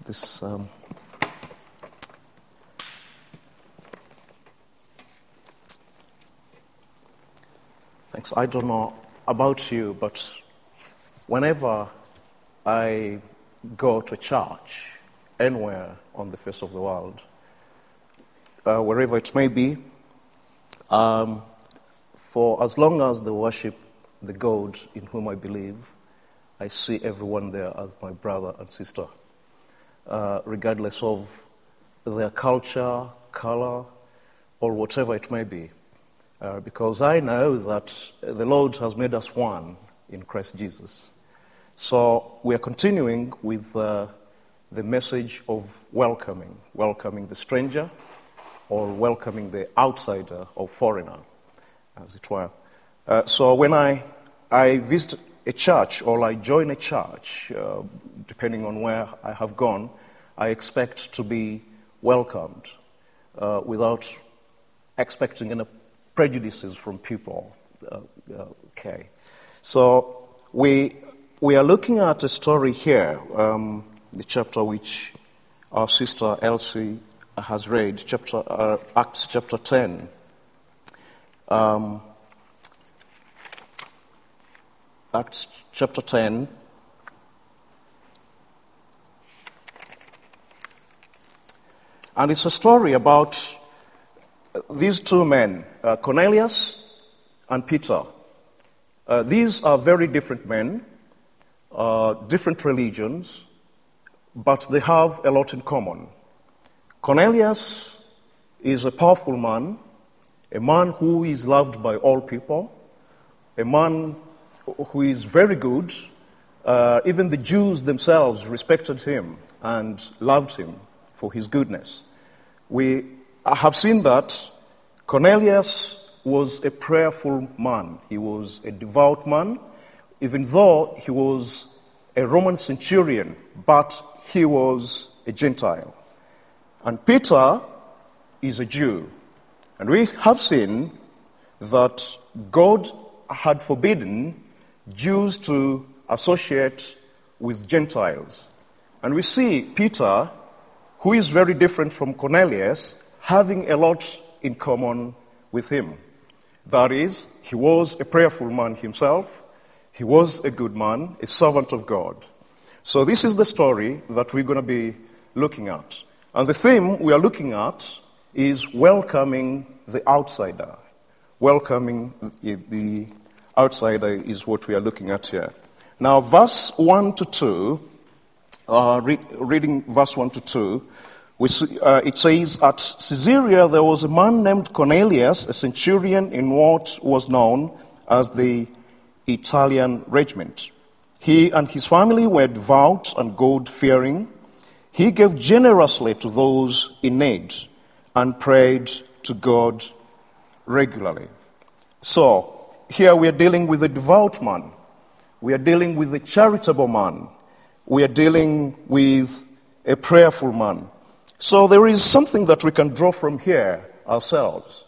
this. Thanks. I don't know about you, but whenever I go to church, anywhere on the face of the world, wherever it may be, for as long as they worship the God in whom I believe, I see everyone there as my brother and sister, regardless of their culture, color, or whatever it may be. Because I know that the Lord has made us one in Christ Jesus. So we are continuing with the message of welcoming the stranger, or welcoming the outsider or foreigner, as it were. So when I visit a church or I join a church, depending on where I have gone, I expect to be welcomed without expecting any prejudices from people. Okay. So we are looking at a story here, the chapter which our sister Elsie has read, Acts chapter 10. Acts chapter 10. And it's a story about these two men, Cornelius and Peter. These are very different men, different religions, but they have a lot in common. Cornelius is a powerful man, a man who is loved by all people, a man who is very good. Even the Jews themselves respected him and loved him for his goodness. We have seen that Cornelius was a prayerful man. He was a devout man, even though he was a Roman centurion, but he was a Gentile. And Peter is a Jew. And we have seen that God had forbidden Jews to associate with Gentiles. And we see Peter, who is very different from Cornelius, having a lot in common with him. That is, he was a prayerful man himself. He was a good man, a servant of God. So this is the story that we're going to be looking at. And the theme we are looking at is welcoming the outsider. Welcoming the outsider is what we are looking at here. Now, verse 1 to 2, reading verse 1 to 2, it says, At Caesarea there was a man named Cornelius, a centurion in what was known as the Italian regiment. He and his family were devout and God-fearing. He gave generously to those in need and prayed to God regularly. So, here we are dealing with a devout man. We are dealing with a charitable man. We are dealing with a prayerful man. So there is something that we can draw from here ourselves.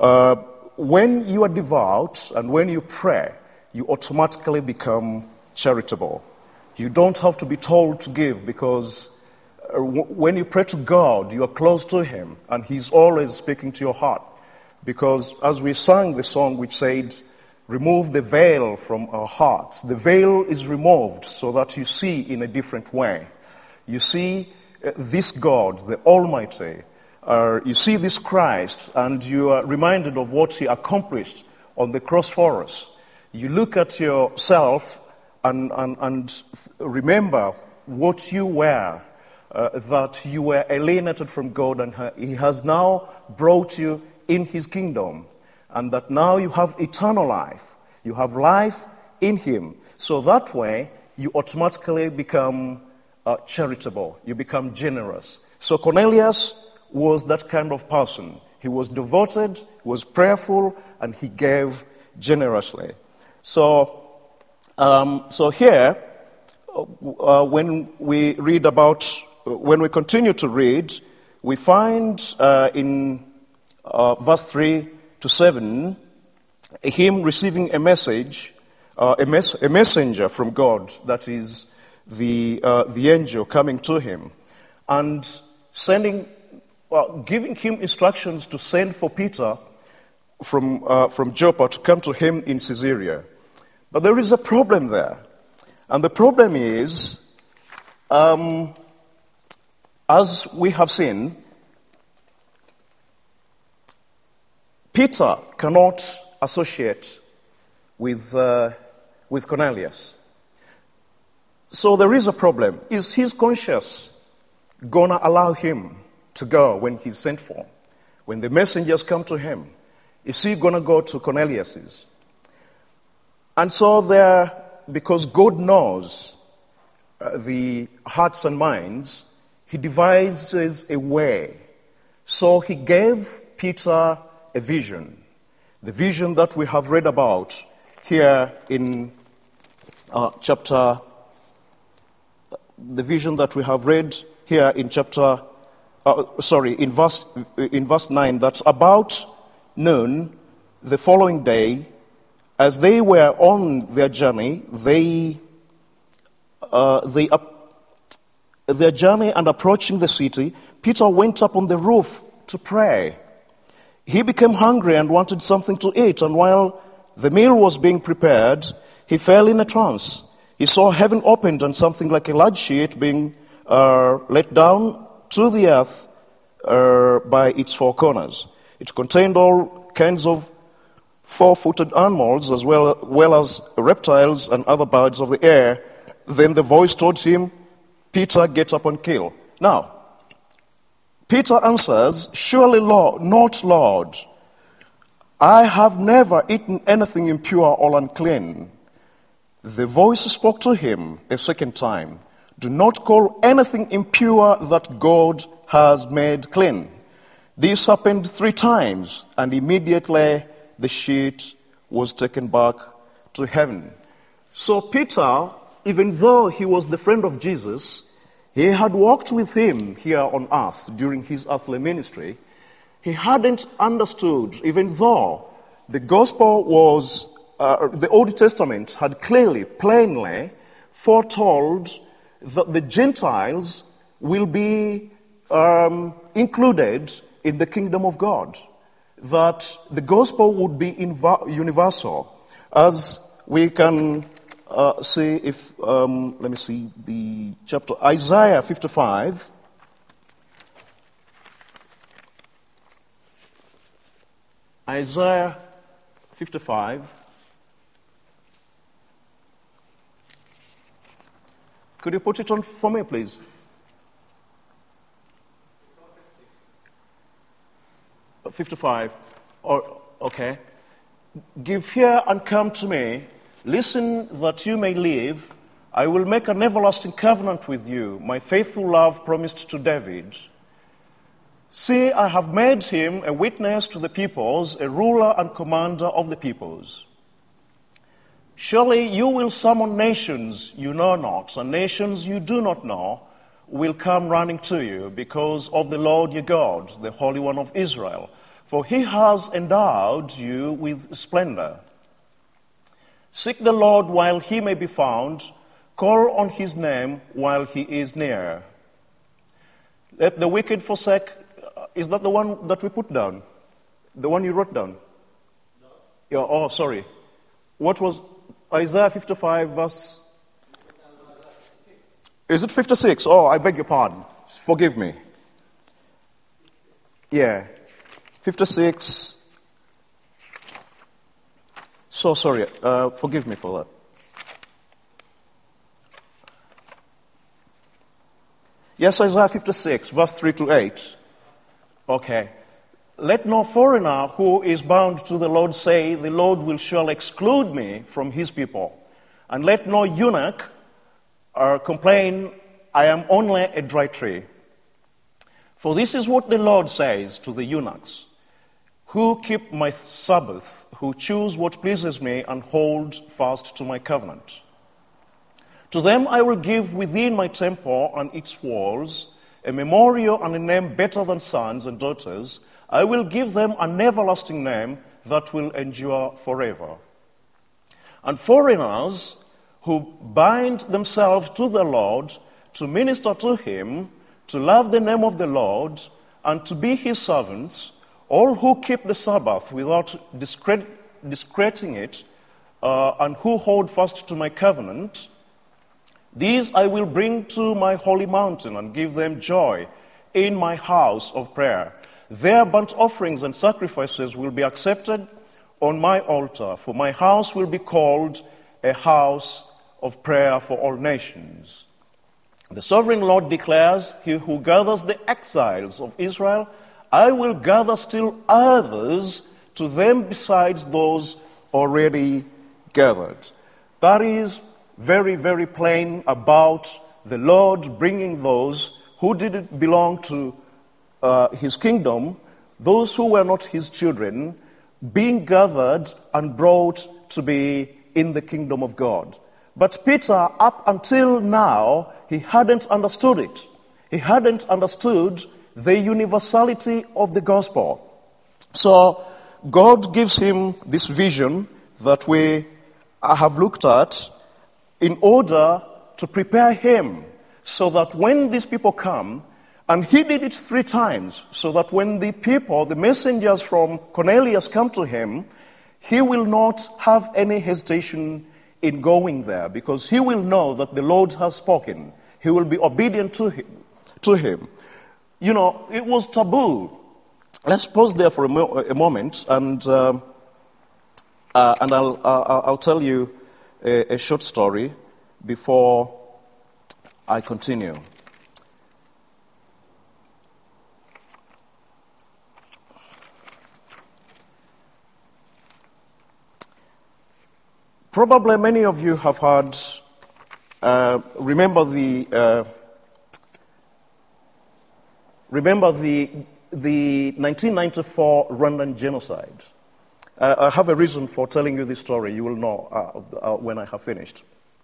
When you are devout and when you pray, you automatically become charitable. You don't have to be told to give, because when you pray to God, you are close to Him, and He's always speaking to your heart. Because as we sang the song which said, remove the veil from our hearts, the veil is removed so that you see in a different way. You see this God, the Almighty, you see this Christ, and you are reminded of what He accomplished on the cross for us. You look at yourself and remember what you were, that you were alienated from God, and He has now brought you in His kingdom, and that now you have eternal life. You have life in Him. So that way, you automatically become charitable. You become generous. So Cornelius was that kind of person. He was devoted, he was prayerful, and he gave generously. So here, when we continue to read, we find in verse 3 to 7, him receiving a message, a messenger from God, that is the angel coming to him. and giving him instructions to send for Peter from Joppa to come to him in Caesarea. But there is a problem there. And the problem is, as we have seen, Peter cannot associate with Cornelius. So there is a problem. Is his conscience going to allow him to go when he's sent for? When the messengers come to him, is he going to go to Cornelius's? And so because God knows the hearts and minds, he devises a way. So he gave Peter a vision. The vision that we have read about here in the vision that we have read here in in verse 9, that about noon the following day, as they were on their journey, their journey and approaching the city, Peter went up on the roof to pray. He became hungry and wanted something to eat, and while the meal was being prepared, he fell in a trance. He saw heaven opened and something like a large sheet being let down to the earth by its four corners. It contained all kinds of four-footed animals as well as reptiles and other birds of the air. Then the voice told him, "Peter, get up and kill." Now, Peter answers, "Surely, Lord, not Lord. I have never eaten anything impure or unclean." The voice spoke to him a second time, "Do not call anything impure that God has made clean." This happened 3 times, and immediately the sheet was taken back to heaven. So Peter, even though he was the friend of Jesus, he had walked with him here on earth during his earthly ministry. He hadn't understood, even though the gospel was, the Old Testament had plainly foretold that the Gentiles will be included in the kingdom of God, that the gospel would be universal. As we can see, if let me see the chapter, Isaiah 55. Isaiah 55. Could you put it on for me, please? 55. Okay. "Give ear and come to me. Listen that you may live. I will make an everlasting covenant with you, my faithful love promised to David. See, I have made him a witness to the peoples, a ruler and commander of the peoples. Surely you will summon nations you know not, and nations you do not know will come running to you because of the Lord your God, the Holy One of Israel. For he has endowed you with splendor. Seek the Lord while he may be found. Call on his name while he is near. Let the wicked forsake." Is that the one that we put down? The one you wrote down? No. Yeah, oh, sorry. What was Isaiah 55 verse? Is it 56? Oh, I beg your pardon. Forgive me. Yeah. 56. So sorry. Forgive me for that. Yes, Isaiah 56, verse 3 to 8. Okay. "Let no foreigner who is bound to the Lord say, 'The Lord will surely exclude me from his people.' And let no eunuch complain, 'I am only a dry tree.' For this is what the Lord says to the eunuchs, who keep my Sabbath, who choose what pleases me and hold fast to my covenant. To them I will give within my temple and its walls a memorial and a name better than sons and daughters. I will give them an everlasting name that will endure forever. And foreigners who bind themselves to the Lord to minister to him to love the name of the Lord, and to be his servants, all who keep the Sabbath without discrediting it, and who hold fast to my covenant, these I will bring to my holy mountain and give them joy in my house of prayer. Their burnt offerings and sacrifices will be accepted on my altar, for my house will be called a house of prayer for all nations. The sovereign Lord declares, he who gathers the exiles of Israel, I will gather still others to them besides those already gathered. That is very, very plain about the Lord bringing those who didn't belong to his kingdom, those who were not his children, being gathered and brought to be in the kingdom of God. But Peter, up until now, he hadn't understood it. He hadn't understood the universality of the gospel. So God gives him this vision that we have looked at in order to prepare him so that when these people come, and he did it 3 times, so that when the people, the messengers from Cornelius come to him, he will not have any hesitation in going there, because he will know that the Lord has spoken. He will be obedient to him. You know, it was taboo. Let's pause there for a moment, and I'll tell you a short story before I continue. Probably many of you have heard, remember the 1994 Rwandan genocide. I have a reason for telling you this story. You will know when I have finished.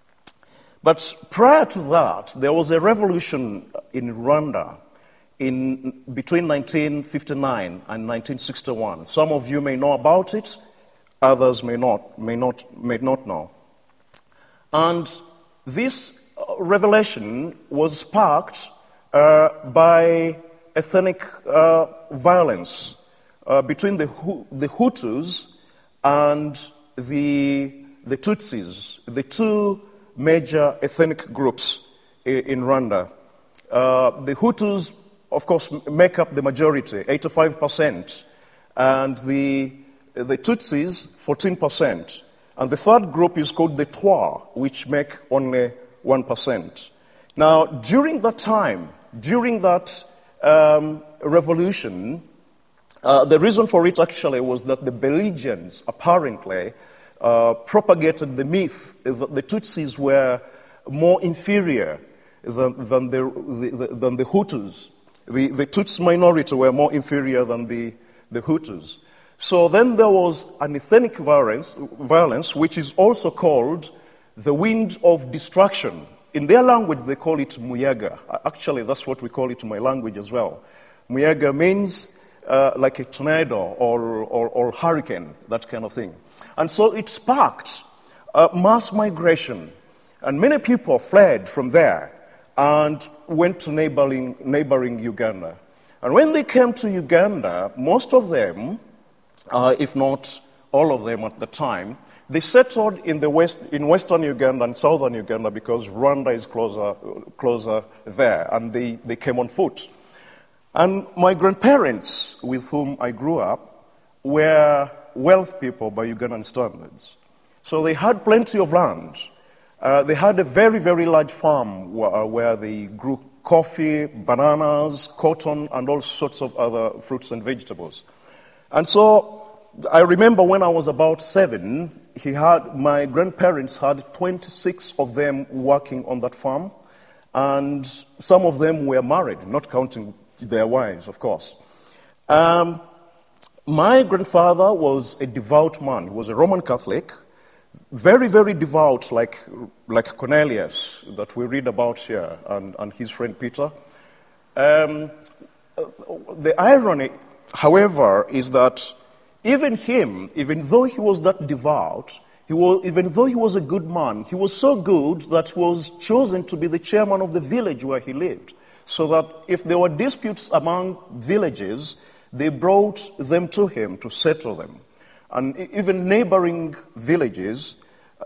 But prior to that, there was a revolution in Rwanda between 1959 and 1961. Some of you may know about it. Others may not know. And this revelation was sparked by ethnic violence between the Hutus and the Tutsis, the 2 major ethnic groups in Rwanda. The Hutus, of course, make up the majority, 85%, and the Tutsis, 14%. And the third group is called the Twa, which make only 1%. Now, during that time, during that revolution, the reason for it actually was that the belligerents apparently propagated the myth that the Tutsis were more inferior than the Hutus. The Tutsi minority were more inferior than the Hutus. So then there was an ethnic violence, which is also called the wind of destruction. In their language, they call it muyaga. Actually, that's what we call it in my language as well. Muyaga means like a tornado or hurricane, that kind of thing. And so it sparked mass migration. And many people fled from there and went to neighboring Uganda. And when they came to Uganda, most of them, if not all of them at the time, they settled in western Uganda and southern Uganda because Rwanda is closer there, and they came on foot. And my grandparents, with whom I grew up, were wealth people by Ugandan standards. So they had plenty of land. They had a very, very large farm where they grew coffee, bananas, cotton, and all sorts of other fruits and vegetables. And so I remember when I was about 7, my grandparents had 26 of them working on that farm, and some of them were married, not counting their wives, of course. My grandfather was a devout man. He was a Roman Catholic, very, very devout, like Cornelius that we read about here, and his friend Peter. The irony, however, is that even though he was that devout, even though he was a good man, he was so good that he was chosen to be the chairman of the village where he lived. so that if there were disputes among villages, they brought them to him to settle them. And even neighboring villages,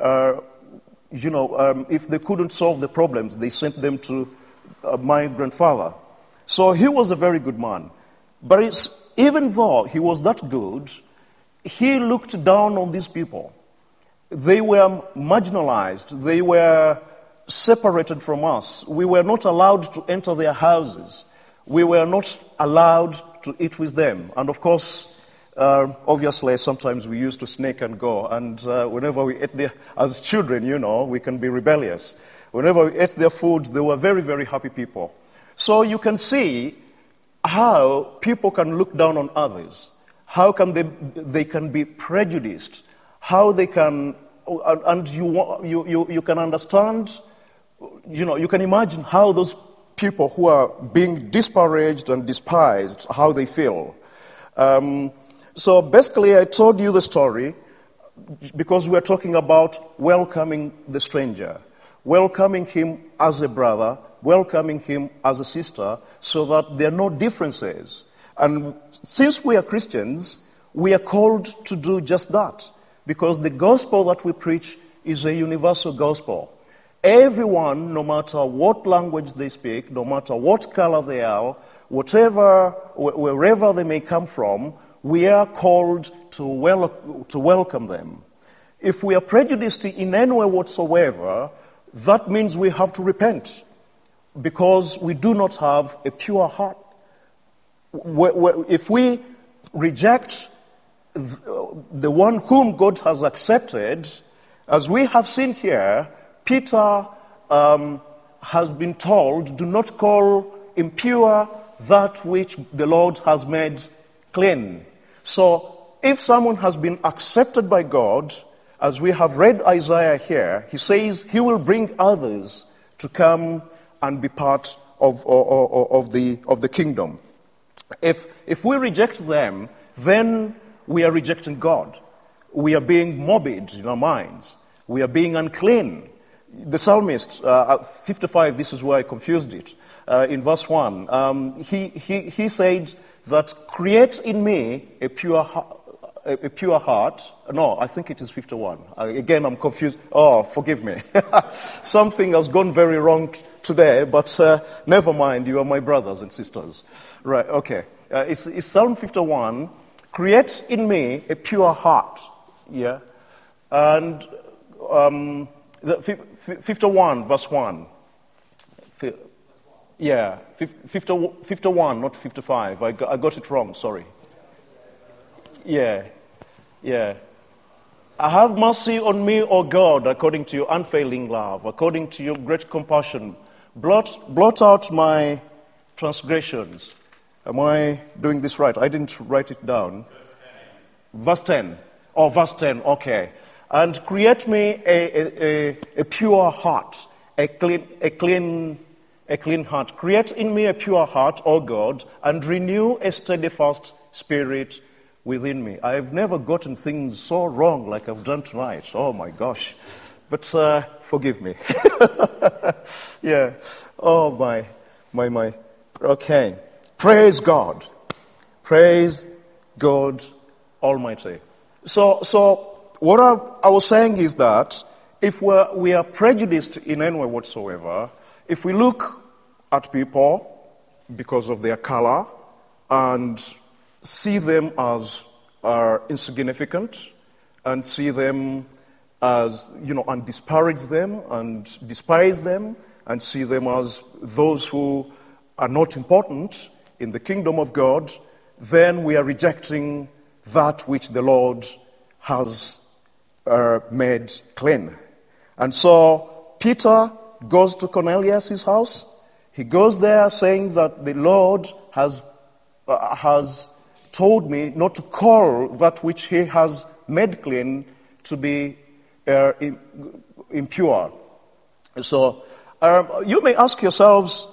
if they couldn't solve the problems, they sent them to my grandfather. So he was a very good man. But even though he was that good, he looked down on these people. They were marginalized. They were separated from us. We were not allowed to enter their houses. We were not allowed to eat with them. And of course, obviously, sometimes we used to sneak and go. And whenever we ate their, as children, we can be rebellious. Whenever we ate their food, they were very, very happy people. So you can see how people can look down on others. How can they can be prejudiced? How they can, and you can understand, you can imagine how those people who are being disparaged and despised, how they feel. So basically, I told you the story because we're talking about welcoming the stranger, welcoming him as a brother, welcoming him as a sister, so that there are no differences. And since we are Christians, we are called to do just that, because the gospel that we preach is a universal gospel. Everyone, no matter what language they speak, no matter what color they are, wherever they may come from, we are called to welcome them. If we are prejudiced in any way whatsoever, that means we have to repent, because we do not have a pure heart. If we reject the one whom God has accepted, as we have seen here, Peter has been told, do not call impure that which the Lord has made clean. So if someone has been accepted by God, as we have read Isaiah here, he says he will bring others to come and be part of the kingdom. If we reject them, then we are rejecting God. We are being morbid in our minds. We are being unclean. The psalmist, 55, this is where I confused it. In verse 1, he said that create in me a pure heart. No, I think it is 51. Again, I'm confused. Oh, forgive me. Something has gone very wrong today, but never mind. You are my brothers and sisters. Right, okay. It's Psalm 51. Create in me a pure heart. Yeah. And 51, verse 1. Yeah, 51, not 55. I got it wrong, sorry. Yeah. Have mercy on me, O God, according to your unfailing love, according to your great compassion. Blot out my transgressions. Am I doing this right? I didn't write it down. Verse 10. Oh, verse 10, okay. And create me a pure heart, a clean heart. Create in me a pure heart, O God, and renew a steadfast spirit within me. I've never gotten things so wrong like I've done tonight. Oh my gosh. But forgive me. Yeah. Oh my. Okay. Praise God. Praise God Almighty. So what I was saying is that if we are prejudiced in any way whatsoever, if we look at people because of their color and see them as insignificant and see them as, and disparage them and despise them and see them as those who are not important in the kingdom of God, then we are rejecting that which the Lord has made clean. And so Peter goes to Cornelius' house. He goes there saying that the Lord has told me not to call that which he has made clean to be impure. So you may ask yourselves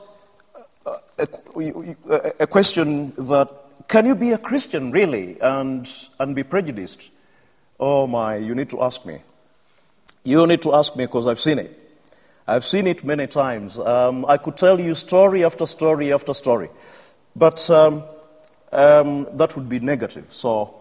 a question that, can you be a Christian really and be prejudiced? Oh my, you need to ask me. You need to ask me because I've seen it. I've seen it many times. I could tell you story after story after story, but that would be negative. So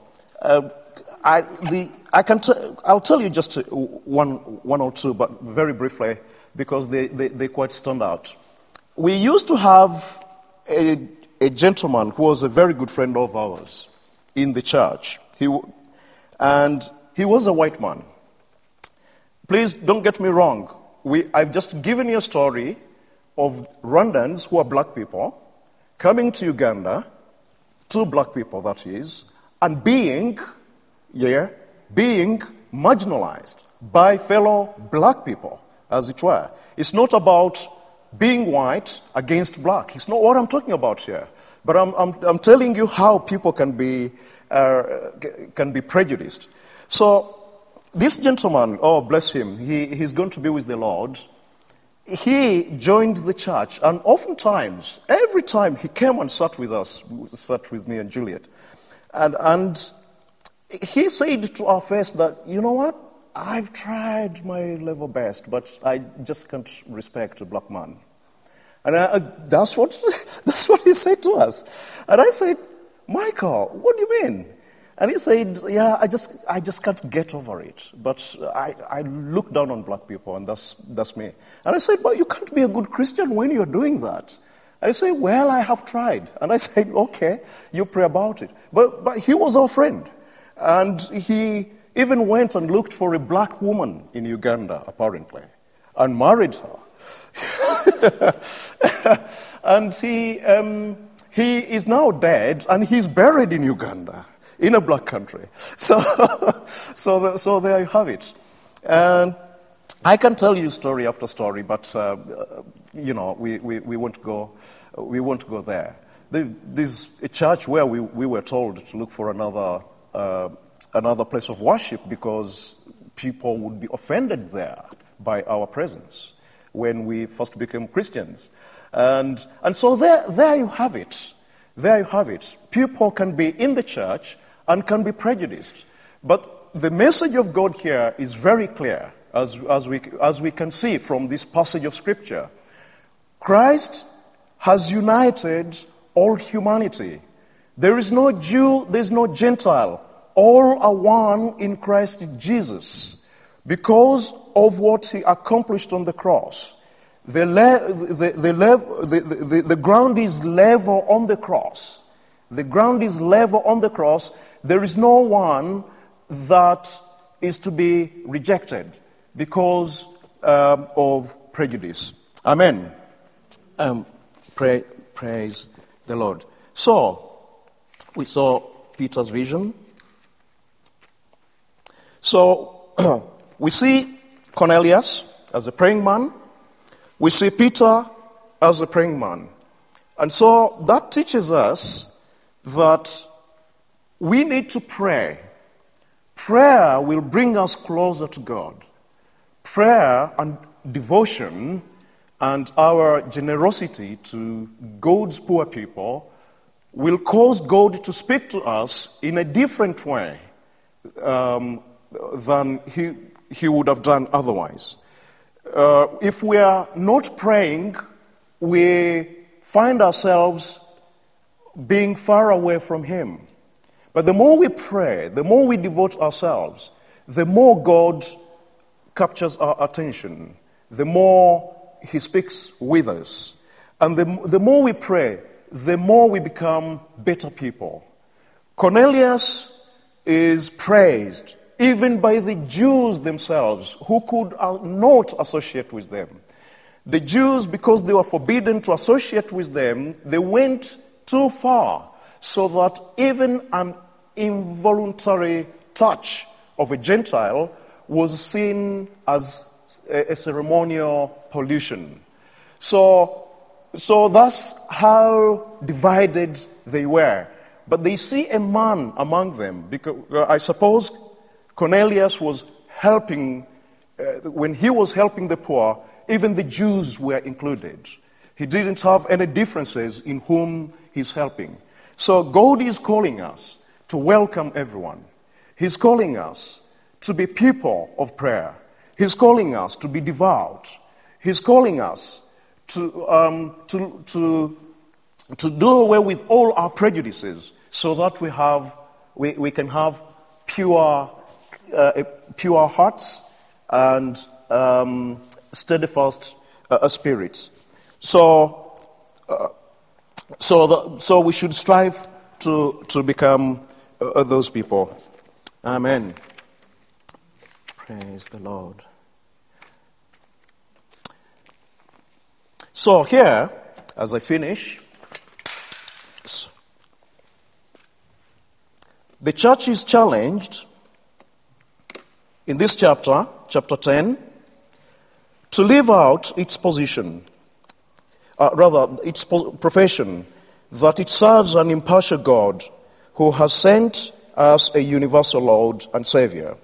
I'll tell you just one or two, but very briefly, because they quite stand out. We used to have a gentleman who was a very good friend of ours in the church. He was a white man. Please don't get me wrong. I've just given you a story of Rwandans who are black people coming to Uganda, 2 black people that is, and being marginalized by fellow black people, as it were. It's not about being white against black. It's not what I'm talking about here. But I'm telling you how people can be prejudiced. So this gentleman, oh bless him, he's going to be with the Lord. He joined the church, and oftentimes, every time he came and sat with me and Juliet, and he said to our face that, you know what, I've tried my level best, but I just can't respect a black man. And that's what he said to us. And I said, Michael, what do you mean? And he said, yeah, I just can't get over it. But I look down on black people, and that's me. And I said, but you can't be a good Christian when you're doing that. And he said, well, I have tried. And I said, okay, you pray about it. But he was our friend. And he even went and looked for a black woman in Uganda, apparently, and married her. And he is now dead, and he's buried in Uganda, in a black country. So there you have it. And I can tell you story after story, but we won't go there. There's a church where we were told to look for another place of worship because people would be offended there by our presence when we first became Christians. And so there you have it. There you have it. People can be in the church and can be prejudiced. But the message of God here is very clear, as we can see from this passage of Scripture. Christ has united all humanity. There is no Jew, there is no Gentile. All are one in Christ Jesus because of what he accomplished on the cross. The ground is level on the cross. The ground is level on the cross. There is no one that is to be rejected because of prejudice. Amen. Praise the Lord. So, we saw Peter's vision. So, we see Cornelius as a praying man. We see Peter as a praying man. And so that teaches us that we need to pray. Prayer will bring us closer to God. Prayer and devotion and our generosity to God's poor people will cause God to speak to us in a different way than he would have done otherwise. If we are not praying, we find ourselves being far away from Him. But the more we pray, the more we devote ourselves, the more God captures our attention, the more He speaks with us. And the more we pray, the more we become better people. Cornelius is praised even by the Jews themselves, who could not associate with them. The Jews, because they were forbidden to associate with them, they went too far, so that even an involuntary touch of a Gentile was seen as a ceremonial pollution. So that's how divided they were. But they see a man among them, because I suppose Cornelius was helping, when he was helping the poor, even the Jews were included. He didn't have any differences in whom he's helping. So God is calling us to welcome everyone. He's calling us to be people of prayer. He's calling us to be devout. He's calling us to do away with all our prejudices so that we can have pure hearts and steadfast spirits. So we should strive to become those people. Amen. Praise the Lord. So here, as I finish, the church is challenged in this chapter 10, to live out its position, its profession, that it serves an impartial God who has sent us a universal Lord and Savior.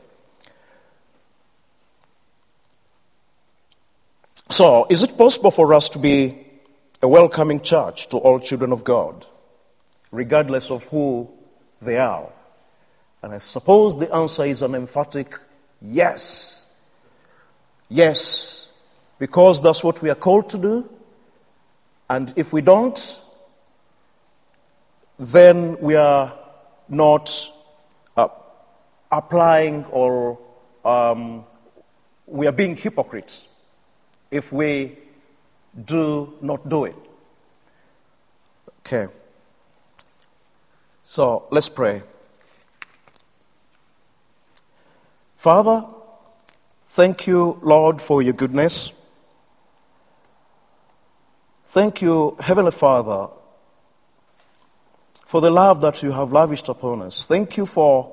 So, is it possible for us to be a welcoming church to all children of God, regardless of who they are? And I suppose the answer is an emphatic yes. Yes, because that's what we are called to do. And if we don't, then we are not applying or we are being hypocrites if we do not do it. Okay. So let's pray. Father, thank you, Lord, for your goodness. Thank you, Heavenly Father, for the love that you have lavished upon us. Thank you for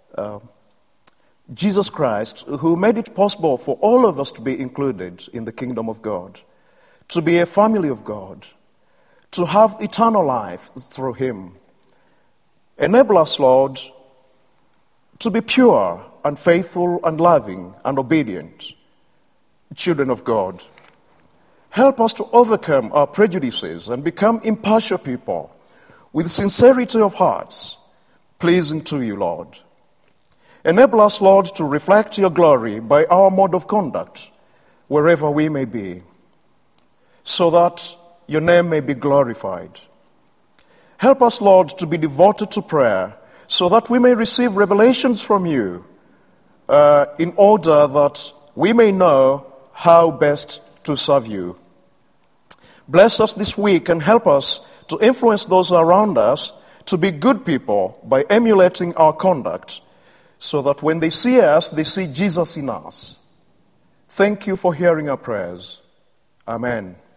Jesus Christ, who made it possible for all of us to be included in the kingdom of God, to be a family of God, to have eternal life through him. Enable us, Lord, to be pure and faithful and loving and obedient children of God. Help us to overcome our prejudices and become impartial people with sincerity of hearts, pleasing to you, Lord. Enable us, Lord, to reflect your glory by our mode of conduct, wherever we may be, so that your name may be glorified. Help us, Lord, to be devoted to prayer, so that we may receive revelations from you, in order that we may know how best to serve you. Bless us this week and help us to influence those around us to be good people by emulating our conduct, so that when they see us, they see Jesus in us. Thank you for hearing our prayers. Amen.